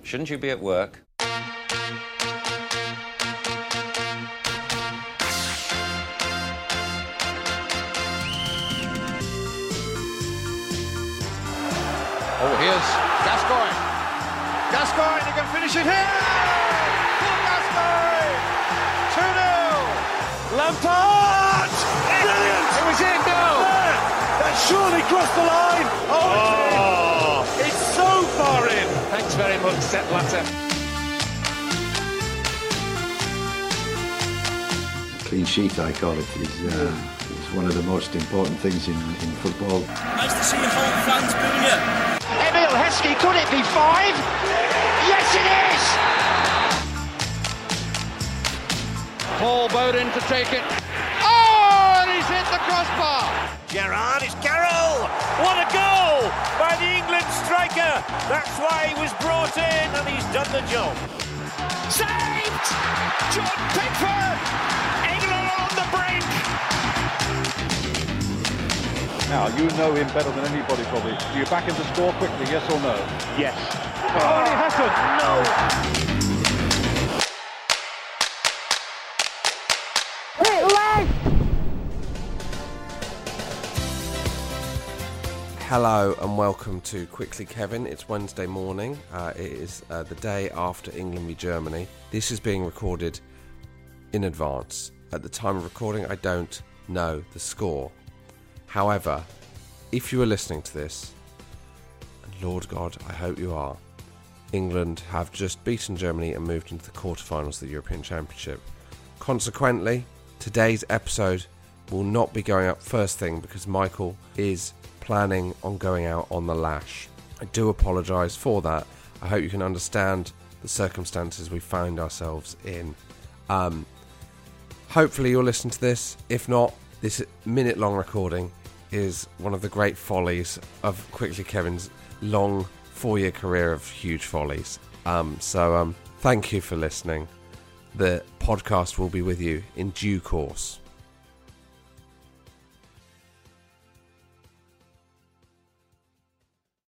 Shouldn't you be at work? Oh, here's Gascoigne. Gascoigne, he can finish it here! Paul Gascoigne! 2-0! Lampard! Brilliant! It was in, no! That surely crossed the line! Oh, it's so far in! Thanks very much, Sepp Blatter. Clean sheet, I call it, is one of the most important things in football. Nice to see your home fans booing you. Emil Heskey, could it be 5? Yes, it is! Paul Bowden to take it. Oh, and he's hit the crossbar! Gerrard, it's Carroll! What a goal by the England striker! That's why he was brought in and he's done the job. Saved! John Pickford! England are on the brink! Now, you know him better than anybody probably. Do you back him to score quickly, yes or no? Yes. Oh, he hasn't! No! Hello and welcome to Quickly Kevin. It's Wednesday morning. It is the day after England v Germany. This is being recorded in advance. At the time of recording, I don't know the score. However, if you are listening to this, and Lord God, I hope you are, England have just beaten Germany and moved into the quarterfinals of the European Championship. Consequently, today's episode will not be going up first thing because Michael is planning on going out on the lash. I do apologise for that. I hope you can understand the circumstances we found ourselves in. Hopefully you'll listen to this. If not, this minute-long recording is one of the great follies of Quickly Kevin's long 4-year career of huge follies. So thank you for listening. The podcast will be with you in due course.